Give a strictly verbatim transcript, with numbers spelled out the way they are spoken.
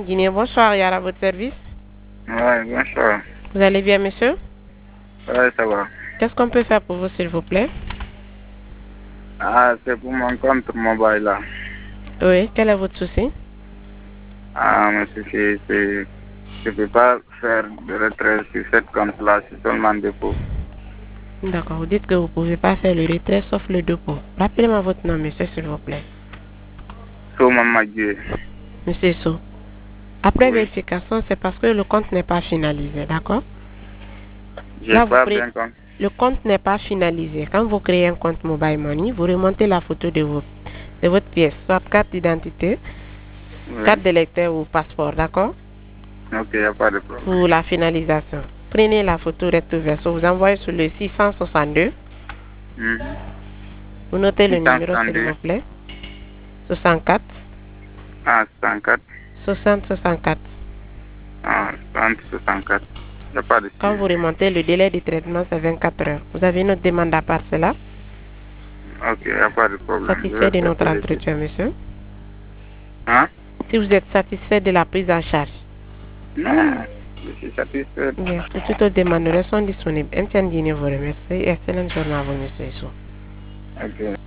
Etienne Guinée, bonsoir, Yara, à votre service. Ouais, bonsoir. Vous allez bien, monsieur? Ouais, ça va. Qu'est-ce qu'on peut faire pour vous, s'il vous plaît? Ah, c'est pour mon compte mobile là. Oui, quel est votre souci? Ah, mais c'est c'est je ne peux pas faire de retrait sur cette compte-là, c'est seulement dépôt. D'accord, vous dites que vous ne pouvez pas faire le retrait sauf le dépôt. Rappelez-moi votre nom, monsieur, s'il vous plaît. Souma Madjé. Monsieur So. Après Oui. vérification, c'est parce que le compte n'est pas finalisé, d'accord? J'ai Là, vous pas créez... bien compris. Le compte n'est pas finalisé. Quand vous créez un compte Mobile Money, vous remontez la photo de, vos... de votre pièce, soit carte d'identité, Oui. carte d'électeur ou passeport, d'accord? Ok, il n'y a pas de problème. Pour la finalisation. Prenez la photo recto verso, vous envoyez sur le six cent soixante-deux. Mm-hmm. Vous notez le numéro, s'il soixante-deux. vous plaît. soixante-quatre. Ah, soixante-quatre. soixante soixante-quatre. Ah, soixante, soixante-quatre. Il n'y a pas de Quand vous remontez, le délai de traitement, c'est vingt-quatre heures. Vous avez une autre demande à part cela? Ok, il n'y a pas de problème. Satisfait de notre entretien, monsieur? Hein? Si vous êtes satisfait de la prise en charge? Non, je suis satisfait. Bien, pour toutes autres demandes, sont disponibles. Etienne Guinée vous remercie. Excellente journée à vous, monsieur Issou. Ok.